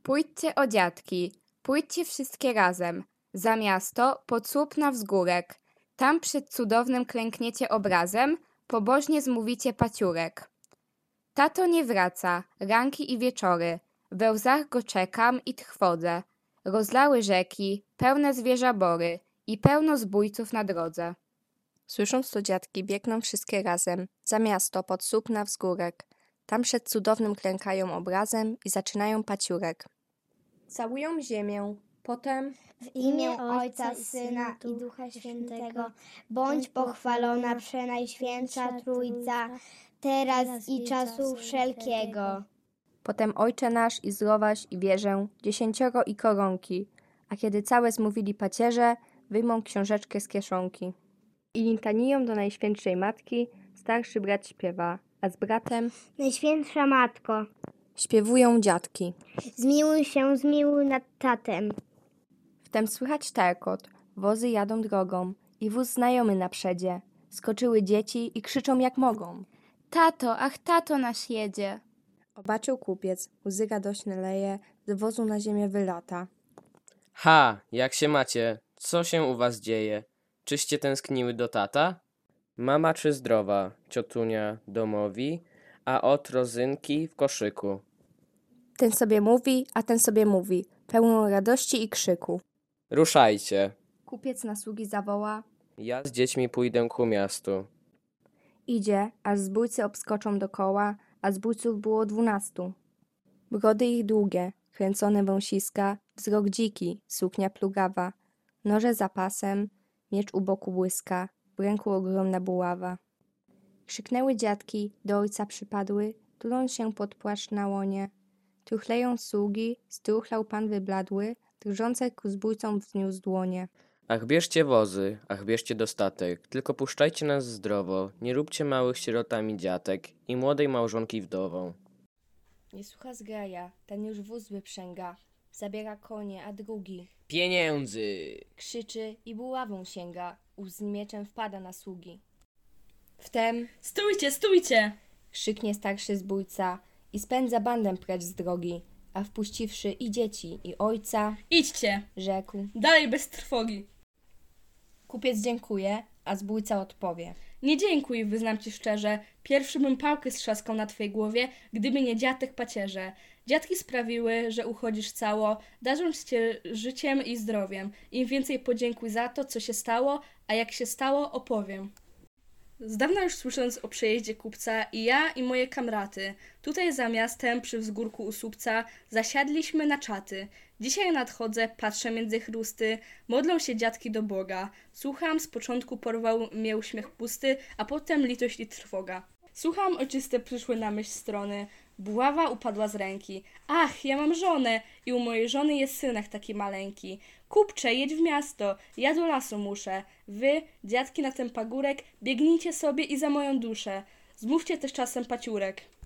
Pójdźcie o dziadki, pójdźcie wszystkie razem, za miasto, pod słup na wzgórek. Tam przed cudownym klękniecie obrazem, pobożnie zmówicie paciurek. Tato nie wraca, ranki i wieczory, we łzach go czekam i trwodzę. Rozlały rzeki, pełne zwierza bory i pełno zbójców na drodze. Słysząc to dziadki biegną wszystkie razem, za miasto, pod słup na wzgórek. Tam przed cudownym klękają obrazem i zaczynają paciurek. Całują ziemię, potem W imię Ojca, Syna i Ducha Świętego, bądź pochwalona Przenajświętsza Trójca, teraz i czasu wszelkiego. Potem Ojcze nasz i zdrowaś i wierzę, 10 i koronki, a kiedy całe zmówili pacierze, wyjmą książeczkę z kieszonki. I litanią do Najświętszej Matki starszy brat śpiewa, a z bratem Najświętsza Matko, śpiewują dziadki. zmiłuj nad tatem. Wtem słychać terkot, wozy jadą drogą i wóz znajomy na przedzie. Skoczyły dzieci i krzyczą jak mogą. Tato, ach tato nasz jedzie. Obaczył kupiec, łzy radośne leje, z wozu na ziemię wylata. Ha, jak się macie? Co się u was dzieje? Czyście tęskniły do tata? Mama czy zdrowa, ciotunia domowi, a ot rozynki w koszyku. Ten sobie mówi, a ten sobie mówi, pełną radości i krzyku. Ruszajcie, Kupiec na sługi zawoła, ja z dziećmi pójdę ku miastu. idzie, aż zbójcy obskoczą dokoła, a zbójców było 12. Brody ich długie, kręcone wąsiska, wzrok dziki, suknia plugawa, noże za pasem, miecz u boku błyska, w ręku ogromna buława. Krzyknęły dziadki, do ojca przypadły, tuląc się pod płaszcz na łonie. Truchleją sługi, struchlał pan wybladły, drżące ku zbójcom wzniósł dłonie. Ach, bierzcie wozy, ach, bierzcie dostatek, tylko puszczajcie nas zdrowo, nie róbcie małych sierotami dziatek i młodej małżonki wdową. Nie słucha zgraja, ten już wóz wyprzęga, zabiera konie, a drugi Pieniędzy! krzyczy i buławą sięga, z mieczem wpada na sługi. Wtem Stójcie, stójcie! krzyknie starszy zbójca i spędza bandem precz z drogi, a wpuściwszy i dzieci, i ojca, Idźcie, rzekł. dalej bez trwogi. Kupiec dziękuje, a zbójca odpowie. Nie dziękuj, wyznam ci szczerze, pierwszy bym pałkę strzaskał na twojej głowie, gdyby nie dziadek pacierze. Dziadki sprawiły, że uchodzisz cało, darząc cię życiem i zdrowiem. Im więcej podziękuj za to, co się stało, a jak się stało, opowiem. Z dawna już słysząc o przejeździe kupca i ja i moje kamraty, tutaj za miastem przy wzgórku u słupca zasiadliśmy na czaty. Dzisiaj nadchodzę, patrzę między chrusty, modlą się dziadki do Boga. Słucham, z początku porwał mnie uśmiech pusty, a potem litość i trwoga. Słucham, ojczyste przyszły na myśl strony. Buława upadła z ręki. Ach, ja mam żonę i u mojej żony jest synek taki maleńki. Kupcze, jedź w miasto, ja do lasu muszę. Wy, dziadki na ten pagórek, biegnijcie sobie i za moją duszę. Zmówcie też czasem paciurek.